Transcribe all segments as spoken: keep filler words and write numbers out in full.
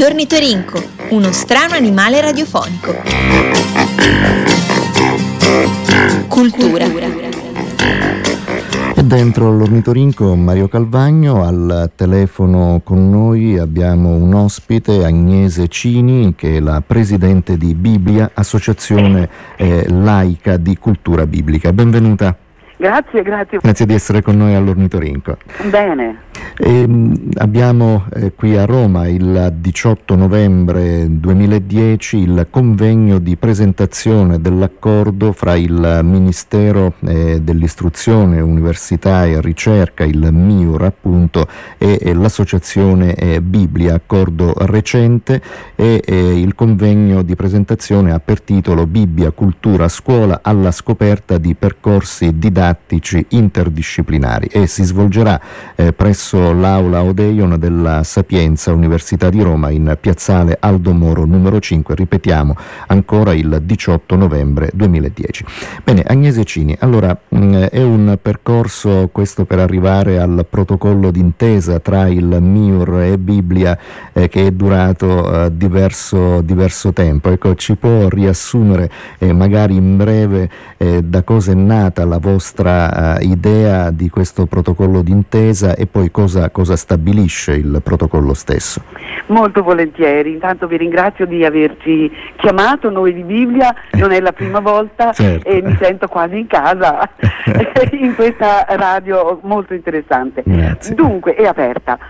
L'ornitorinco, uno strano animale radiofonico. Cultura. E dentro l'ornitorinco Mario Calvagno, al telefono con noi abbiamo un ospite, Agnese Cini, che è la presidente di Biblia, associazione eh, laica di cultura biblica. Benvenuta. Grazie, grazie. Grazie di essere con noi all'ornitorinco. Bene. E, mh, abbiamo eh, qui a Roma il diciotto novembre duemiladieci il convegno di presentazione dell'accordo fra il Ministero eh, dell'Istruzione, Università e Ricerca, il MIUR appunto, e, e l'associazione eh, Biblia, accordo recente, e eh, il convegno di presentazione ha per titolo Bibbia, cultura a scuola alla scoperta di percorsi didattici interdisciplinari, e si svolgerà eh, presso l'aula Odeion della Sapienza, Università di Roma, in piazzale Aldo Moro numero cinque, ripetiamo ancora il diciotto novembre duemiladieci. Bene, Agnese Cini, allora mh, è un percorso questo per arrivare al protocollo d'intesa tra il MIUR e Biblia eh, che è durato eh, diverso, diverso tempo. Ecco, ci può riassumere eh, magari in breve eh, da cosa è nata la vostra eh, idea di questo protocollo d'intesa e poi cosa cosa stabilisce il protocollo stesso? Molto volentieri, intanto vi ringrazio di averci chiamato, noi di Biblia, non è la prima volta, certo. E mi sento quasi in casa in questa radio molto interessante. Grazie. Dunque, è aperta.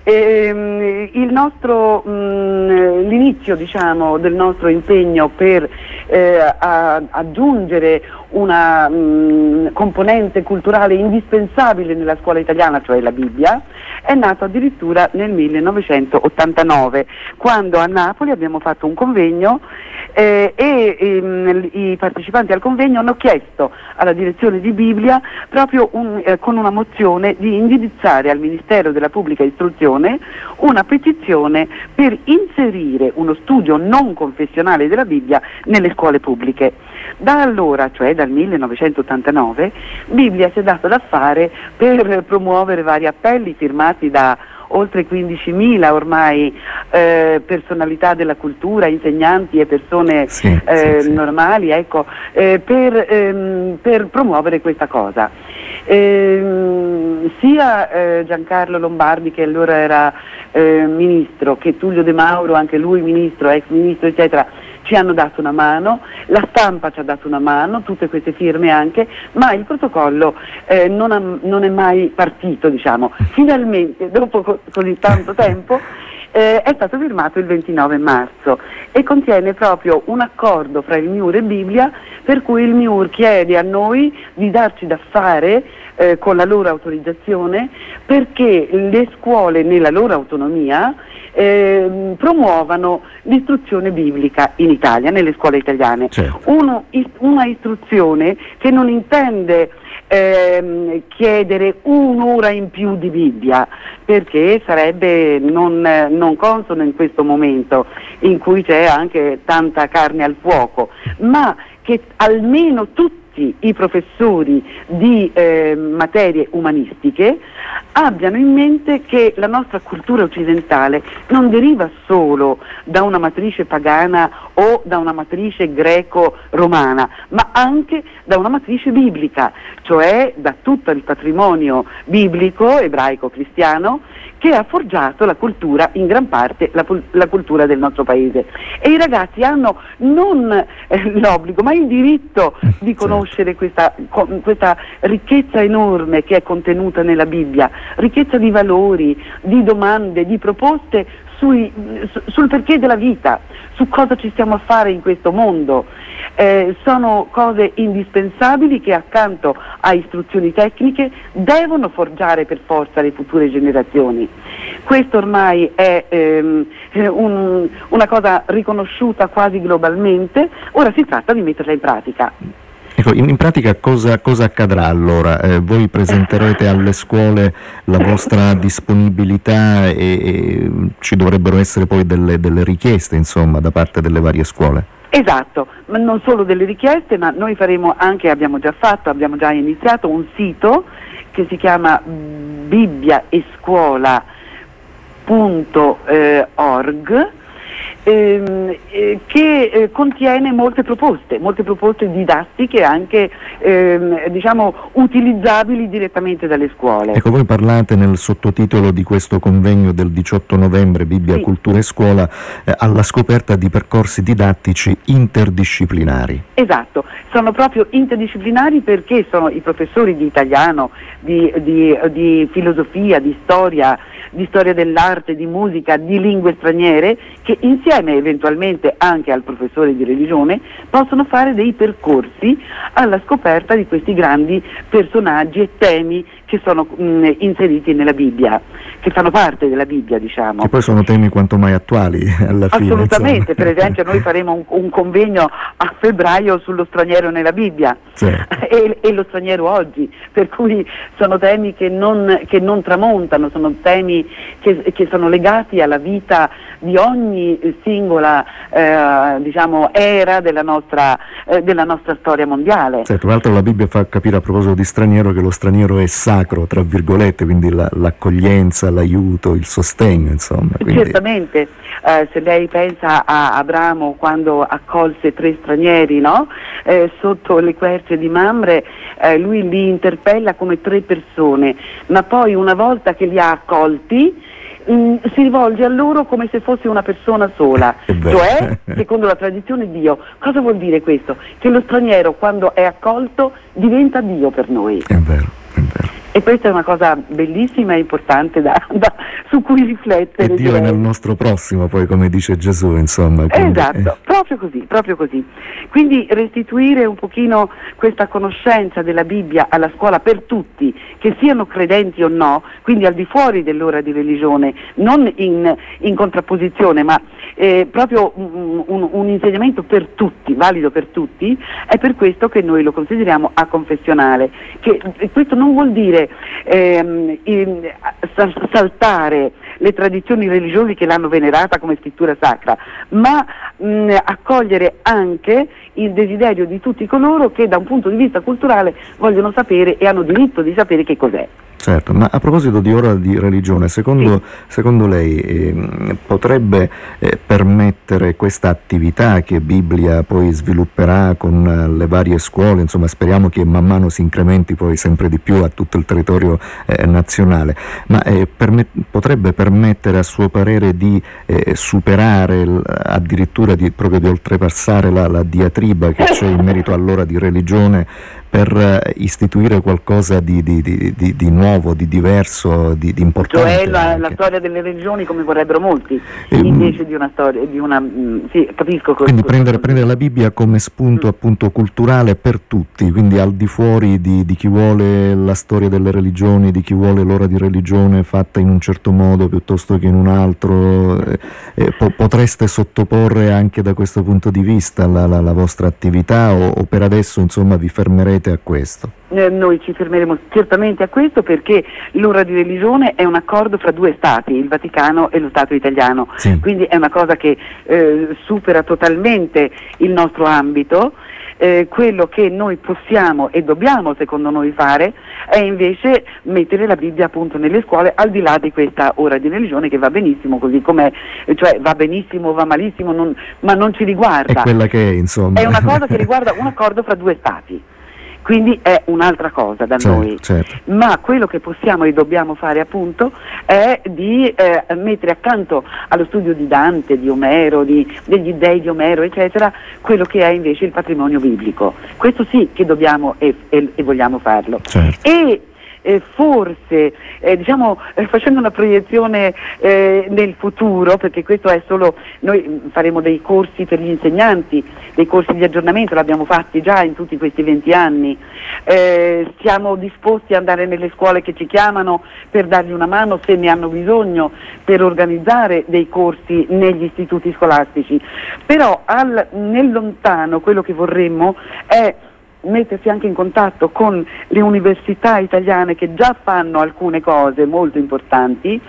Ehm, il nostro, mh, l'inizio diciamo del nostro impegno per eh, a, aggiungere una mh, componente culturale indispensabile nella scuola italiana, cioè la Bibbia, è nato addirittura nel millenovecentottantanove, quando a Napoli abbiamo fatto un convegno eh, e ehm, i partecipanti al convegno hanno chiesto alla direzione di Biblia proprio un, eh, con una mozione di indirizzare al Ministero della Pubblica Istruzione una petizione per inserire uno studio non confessionale della Bibbia nelle scuole pubbliche. Da allora, cioè dal millenovecentottantanove, Biblia si è data da fare per promuovere vari appelli firmati da oltre quindicimila ormai eh, personalità della cultura, insegnanti e persone sì, eh, sì, sì. normali, ecco, eh, per, ehm, per promuovere questa cosa. Eh, sia eh, Giancarlo Lombardi, che allora era eh, ministro, che Tullio De Mauro, anche lui ministro, ex ministro, eccetera, ci hanno dato una mano, la stampa ci ha dato una mano, tutte queste firme anche, ma il protocollo eh, non, ha, non è mai partito, diciamo. Finalmente, dopo co- così tanto tempo, eh, è stato firmato il ventinove marzo e contiene proprio un accordo fra il MIUR e Biblia, per cui il MIUR chiede a noi di darci da fare eh, con la loro autorizzazione, perché le scuole nella loro autonomia Eh, promuovano l'istruzione biblica in Italia, nelle scuole italiane. Certo. Uno, una istruzione che non intende ehm, chiedere un'ora in più di Bibbia, perché sarebbe non, non consono in questo momento in cui c'è anche tanta carne al fuoco, ma che almeno tutti i professori di eh, materie umanistiche abbiano in mente che la nostra cultura occidentale non deriva solo da una matrice pagana o da una matrice greco-romana, ma anche da una matrice biblica, cioè da tutto il patrimonio biblico, ebraico-cristiano, che ha forgiato la cultura, in gran parte la, la cultura del nostro paese. E i ragazzi hanno non eh, l'obbligo, ma il diritto di conoscere questa, co- questa ricchezza enorme che è contenuta nella Bibbia, ricchezza di valori, di domande, di proposte sui, su, sul perché della vita, su cosa ci stiamo a fare in questo mondo. Eh, sono cose indispensabili che accanto a istruzioni tecniche devono forgiare per forza le future generazioni. Questo ormai è ehm, un, una cosa riconosciuta quasi globalmente, ora si tratta di metterla in pratica. Ecco, in, in pratica cosa, cosa accadrà allora? Eh, voi presenterete alle scuole la vostra disponibilità e, e ci dovrebbero essere poi delle, delle richieste, insomma, da parte delle varie scuole? Esatto, ma non solo delle richieste, ma noi faremo anche, abbiamo già fatto, abbiamo già iniziato un sito che si chiama bibbia e scuola punto org ehm, eh, che eh, contiene molte proposte, molte proposte didattiche anche ehm, diciamo utilizzabili direttamente dalle scuole. Ecco, voi parlate nel sottotitolo di questo convegno del diciotto novembre, Bibbia, sì. Cultura e Scuola, eh, alla scoperta di percorsi didattici interdisciplinari. Esatto, sono proprio interdisciplinari perché sono i professori di italiano, di, di, di filosofia, di storia, di storia dell'arte, di musica, di lingue straniere, che insieme eventualmente anche al professore di religione possono fare dei percorsi alla scoperta di questi grandi personaggi e temi che sono mh, inseriti nella Bibbia, che fanno parte della Bibbia, diciamo. Che poi sono temi quanto mai attuali alla fine. Assolutamente, insomma. Per esempio noi faremo un, un convegno a febbraio sullo straniero nella Bibbia, certo. e, e lo straniero oggi, per cui sono temi che non, che non tramontano, sono temi che, che sono legati alla vita di ogni singola eh, diciamo era della nostra, eh, della nostra storia mondiale. Certo, tra l'altro la Bibbia fa capire a proposito di straniero che lo straniero è sacro, tra virgolette, quindi la, l'accoglienza, l'aiuto, il sostegno, insomma. Quindi... Certamente, eh, se lei pensa a Abramo quando accolse tre stranieri, no? eh, sotto le querce di Mamre, eh, lui li interpella come tre persone, ma poi una volta che li ha accolti Mm, si rivolge a loro come se fosse una persona sola, cioè, secondo la tradizione, Dio. Cosa vuol dire questo? Che lo straniero, quando è accolto, diventa Dio per noi. È vero, è vero. E questa è una cosa bellissima e importante da, da, su cui riflettere. E Dio direi. è nel nostro prossimo, poi, come dice Gesù, insomma. Quindi, esatto, eh. proprio così, proprio così. Quindi restituire un pochino questa conoscenza della Bibbia alla scuola per tutti, che siano credenti o no, quindi al di fuori dell'ora di religione, non in, in contrapposizione, ma eh, proprio un, un, un insegnamento per tutti, valido per tutti. È per questo che noi lo consideriamo aconfessionale, che questo non vuol dire ehm, in, saltare le tradizioni religiose che l'hanno venerata come scrittura sacra, ma mh, accogliere anche il desiderio di tutti coloro che da un punto di vista culturale vogliono sapere e hanno diritto di sapere che cos'è. Certo, ma a proposito di ora di religione, secondo, sì. secondo lei eh, potrebbe eh, permettere questa attività che Biblia poi svilupperà con eh, le varie scuole, insomma speriamo che man mano si incrementi poi sempre di più a tutto il territorio eh, nazionale, ma eh, permet- potrebbe permettere a suo parere di eh, superare, l- addirittura di, proprio di oltrepassare la, la diatriba che c'è in merito all'ora di religione, per uh, istituire qualcosa di, di, di, di, di nuovo, di diverso, di, di importante. Cioè la, la storia delle religioni come vorrebbero molti, e, invece di una storia, di una... Mh, sì, capisco. Quindi prendere, prendere la Bibbia come spunto mm. appunto culturale per tutti, quindi al di fuori di, di chi vuole la storia delle religioni, di chi vuole l'ora di religione fatta in un certo modo piuttosto che in un altro, eh, eh, po- potreste sottoporre anche da questo punto di vista la, la, la vostra attività o, o per adesso insomma vi fermerete a questo? Eh, noi ci fermeremo certamente a questo, perché l'ora di religione è un accordo fra due stati, il Vaticano e lo Stato italiano, sì. Quindi è una cosa che eh, supera totalmente il nostro ambito. Eh, quello che noi possiamo e dobbiamo secondo noi fare è invece mettere la Bibbia appunto nelle scuole, al di là di questa ora di religione che va benissimo così com'è, cioè va benissimo, va malissimo, non, ma non ci riguarda. È quella che è, insomma. È una cosa che riguarda un accordo fra due stati. Quindi è un'altra cosa da certo, noi, certo. Ma quello che possiamo e dobbiamo fare appunto è di eh, mettere accanto allo studio di Dante, di Omero, di, degli dei di Omero, eccetera, quello che è invece il patrimonio biblico. Questo sì che dobbiamo e, e, e vogliamo farlo. Certo. E Eh, forse eh, diciamo eh, facendo una proiezione eh, nel futuro, perché questo è solo, noi faremo dei corsi per gli insegnanti, dei corsi di aggiornamento, l'abbiamo fatti già in tutti questi venti anni, eh, siamo disposti ad andare nelle scuole che ci chiamano per dargli una mano se ne hanno bisogno, per organizzare dei corsi negli istituti scolastici, però al, nel lontano quello che vorremmo è mettersi anche in contatto con le università italiane che già fanno alcune cose molto importanti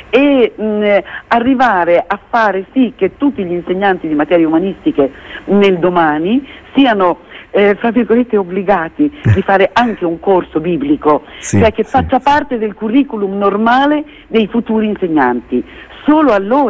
e mh, arrivare a fare sì che tutti gli insegnanti di materie umanistiche nel domani siano eh, fra virgolette obbligati di fare anche un corso biblico, sì, cioè che sì, faccia sì. parte del curriculum normale dei futuri insegnanti. Solo allora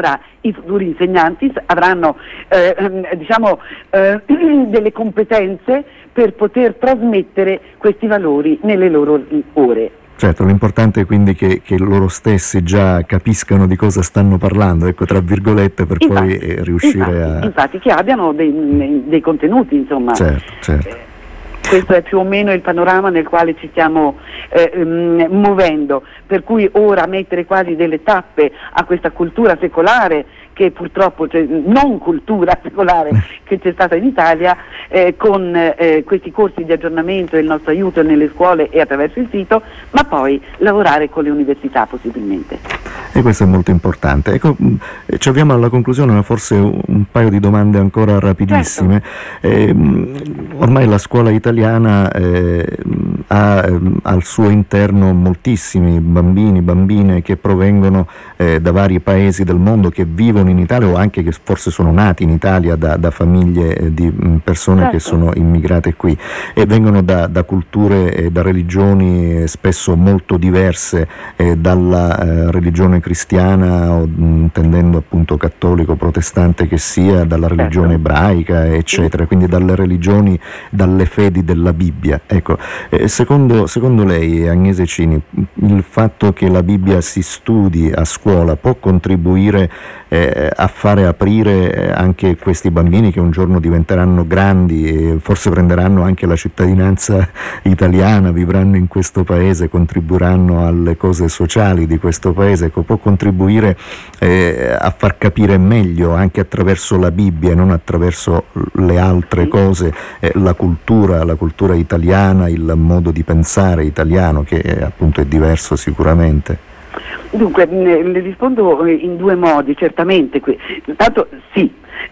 i futuri insegnanti avranno eh, diciamo eh, delle competenze per poter trasmettere questi valori nelle loro ore. Certo, l'importante è quindi che, che loro stessi già capiscano di cosa stanno parlando, ecco, tra virgolette, per infatti, poi riuscire infatti, a... Infatti, che abbiano dei, dei contenuti, insomma. Certo, certo. Questo è più o meno il panorama nel quale ci stiamo eh, um, muovendo, per cui ora mettere quasi delle tappe a questa cultura secolare, che purtroppo, cioè, non cultura secolare che c'è stata in Italia, eh, con eh, questi corsi di aggiornamento e il nostro aiuto nelle scuole e attraverso il sito, ma poi lavorare con le università possibilmente. E questo è molto importante. Ecco, ci avviamo alla conclusione, ma forse un paio di domande ancora rapidissime. Certo. Eh, ormai la scuola italiana eh, ha eh, al suo interno moltissimi bambini, bambine che provengono eh, da vari paesi del mondo, che vivono in Italia o anche che forse sono nati in Italia da, da famiglie di persone certo. che sono immigrate qui, e vengono da, da culture e da religioni eh, spesso molto diverse eh, dalla eh, religione cristiana, o, intendendo appunto cattolico, protestante che sia, dalla religione certo. ebraica, eccetera, sì. Quindi dalle religioni, dalle fedi della Bibbia. Ecco, eh, secondo, secondo lei, Agnese Cini, il fatto che la Bibbia si studi a scuola può contribuire eh, a fare aprire anche questi bambini che un giorno diventeranno grandi e forse prenderanno anche la cittadinanza italiana, vivranno in questo paese, contribuiranno alle cose sociali di questo paese, ecco, può contribuire eh, a far capire meglio anche attraverso la Bibbia e non attraverso le altre cose eh, la cultura, la cultura italiana, il modo di pensare italiano, che è, appunto è diverso sicuramente. Dunque, le rispondo in due modi, certamente. Intanto sì,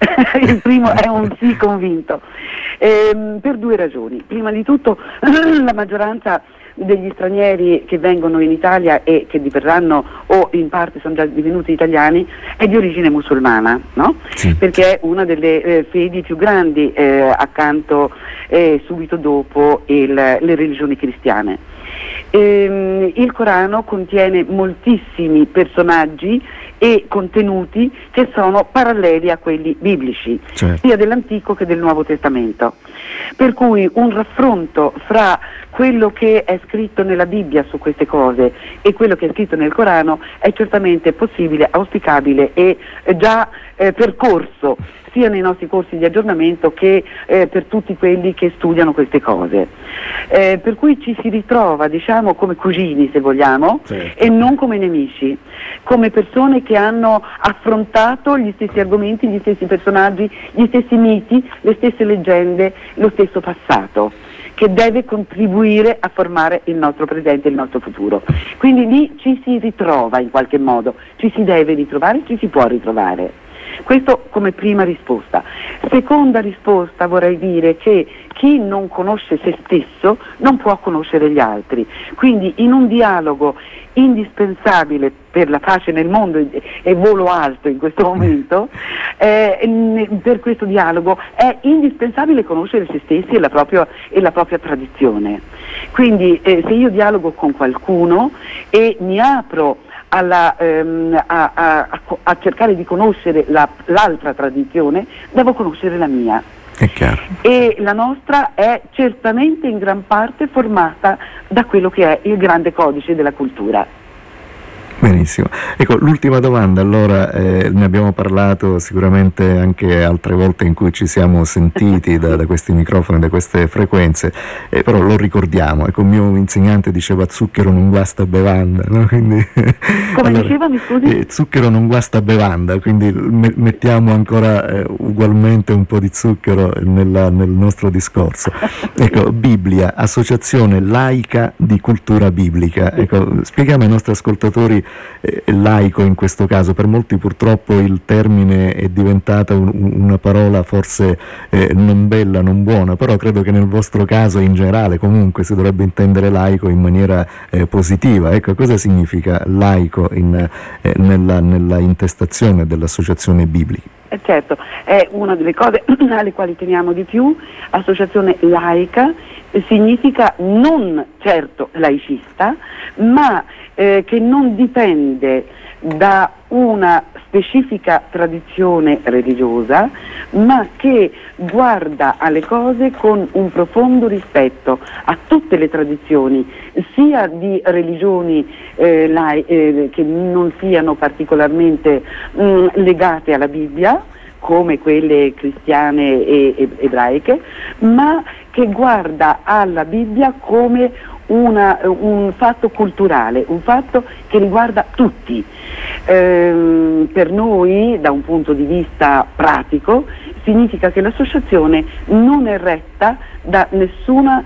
il primo è un sì convinto, ehm, per due ragioni. Prima di tutto la maggioranza degli stranieri che vengono in Italia e che diverranno o in parte sono già divenuti italiani è di origine musulmana, no? Sì. Perché è una delle eh, fedi più grandi eh, accanto e eh, subito dopo il, le religioni cristiane. Ehm, il Corano contiene moltissimi personaggi e contenuti che sono paralleli a quelli biblici, certo. sia dell'Antico che del Nuovo Testamento. Per cui un raffronto fra quello che è scritto nella Bibbia su queste cose e quello che è scritto nel Corano è certamente possibile, auspicabile e eh, già eh, percorso sia nei nostri corsi di aggiornamento che eh, per tutti quelli che studiano queste cose. Eh, per cui ci si ritrova, diciamo, come cugini, se vogliamo, certo. e non come nemici, come persone che hanno affrontato gli stessi argomenti, gli stessi personaggi, gli stessi miti, le stesse leggende, lo stesso passato, che deve contribuire a formare il nostro presente e il nostro futuro. Quindi lì ci si ritrova in qualche modo, ci si deve ritrovare, ci si può ritrovare. Questo come prima risposta. Seconda risposta, vorrei dire che chi non conosce se stesso non può conoscere gli altri. Quindi in un dialogo indispensabile per la pace nel mondo e, e volo alto in questo momento, eh, per questo dialogo è indispensabile conoscere se stessi e la propria, e la propria tradizione. Quindi eh, se io dialogo con qualcuno e mi apro Alla, ehm, a, a, a cercare di conoscere la, l'altra tradizione, devo conoscere la mia. È chiaro. E la nostra è certamente in gran parte formata da quello che è il grande codice della cultura. Benissimo. Ecco, l'ultima domanda, allora, eh, ne abbiamo parlato sicuramente anche altre volte in cui ci siamo sentiti da, da questi microfoni, da queste frequenze, eh, però lo ricordiamo. Ecco, il mio insegnante diceva zucchero non guasta bevanda, no? Quindi, come allora, diceva, mi scusi? Eh, zucchero non guasta bevanda, quindi me- mettiamo ancora eh, ugualmente un po' di zucchero nella, nel nostro discorso. Ecco, Bibbia, associazione laica di cultura biblica. Ecco, spieghiamo ai nostri ascoltatori Eh, laico in questo caso. Per molti purtroppo il termine è diventata un, una parola forse eh, non bella, non buona, però credo che nel vostro caso in generale comunque si dovrebbe intendere laico in maniera eh, positiva. Ecco, cosa significa laico in, eh, nella, nella intestazione dell'associazione biblica? Eh certo, è una delle cose alle quali teniamo di più, associazione laica significa non certo laicista, ma eh, che non dipende da una specifica tradizione religiosa, ma che guarda alle cose con un profondo rispetto a tutte le tradizioni, sia di religioni eh, lai- eh, che non siano particolarmente mh, legate alla Bibbia, come quelle cristiane e, e ebraiche, ma che guarda alla Bibbia come una, un fatto culturale, un fatto che riguarda tutti. Ehm, per noi, da un punto di vista pratico, significa che l'associazione non è retta da nessuna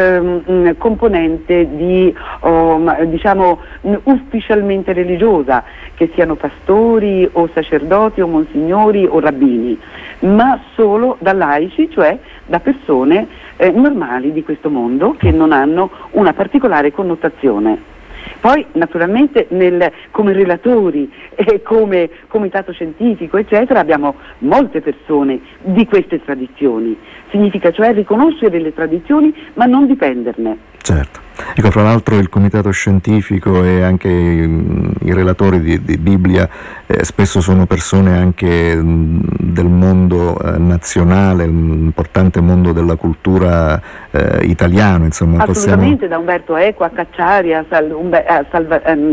ehm, componente di, oh, diciamo, ufficialmente religiosa, che siano pastori o sacerdoti o monsignori o rabbini, ma solo da laici, cioè da persone eh, normali di questo mondo che non hanno una particolare connotazione. Poi naturalmente nel, come relatori e come comitato scientifico eccetera abbiamo molte persone di queste tradizioni, significa cioè riconoscere le tradizioni ma non dipenderne. Certo. Ecco, fra l'altro il comitato scientifico e anche i, i relatori di, di Bibbia eh, spesso sono persone anche mh, del mondo eh, nazionale, un importante mondo della cultura eh, italiano, insomma. Assolutamente, possiamo... da Umberto Eco a Cacciari a, Sal, Umbe, a Salva, ehm,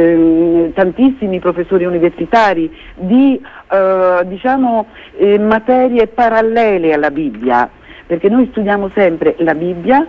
ehm, tantissimi professori universitari di eh, diciamo eh, materie parallele alla Bibbia, perché noi studiamo sempre la Bibbia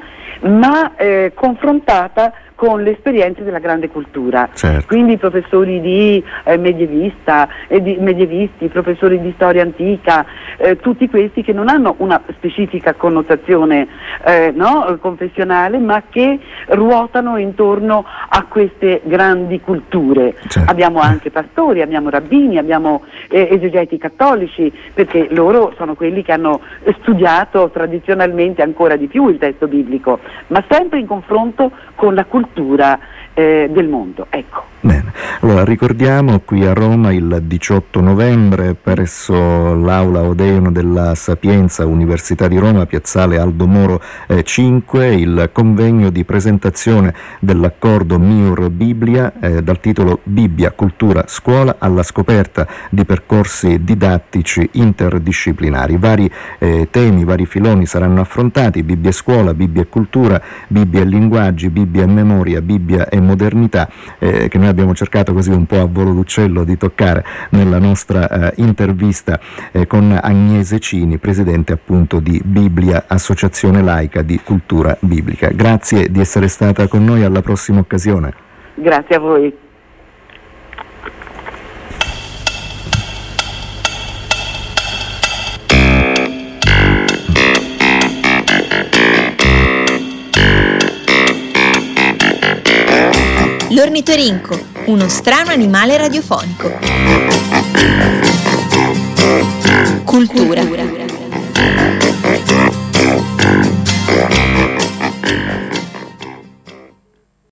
ma eh, confrontata con le esperienze della grande cultura. Certo. Quindi professori di eh, medievista, eh, di medievisti, professori di storia antica, eh, tutti questi che non hanno una specifica connotazione eh, no, confessionale, ma che ruotano intorno a queste grandi culture. Certo. Abbiamo anche pastori, abbiamo rabbini, abbiamo eh, esegeti cattolici, perché loro sono quelli che hanno studiato tradizionalmente ancora di più il testo biblico, ma sempre in confronto con la cultura Eh, del mondo, ecco. Bene, allora ricordiamo qui a Roma il diciotto novembre presso l'Aula Odeon della Sapienza, Università di Roma, piazzale Aldo Moro eh, cinque, il convegno di presentazione dell'accordo M I U R Bibbia eh, dal titolo Bibbia, cultura, scuola alla scoperta di percorsi didattici interdisciplinari. Vari eh, temi, vari filoni saranno affrontati: Bibbia e scuola, Bibbia e cultura, Bibbia e linguaggi, Bibbia e memoria, Bibbia e modernità, eh, che noi abbiamo cercato così un po' a volo d'uccello di toccare nella nostra eh, intervista eh, con Agnese Cini, presidente appunto di Bibbia, Associazione Laica di Cultura Biblica. Grazie di essere stata con noi, alla prossima occasione. Grazie a voi. L'ornitorinco, uno strano animale radiofonico. Cultura.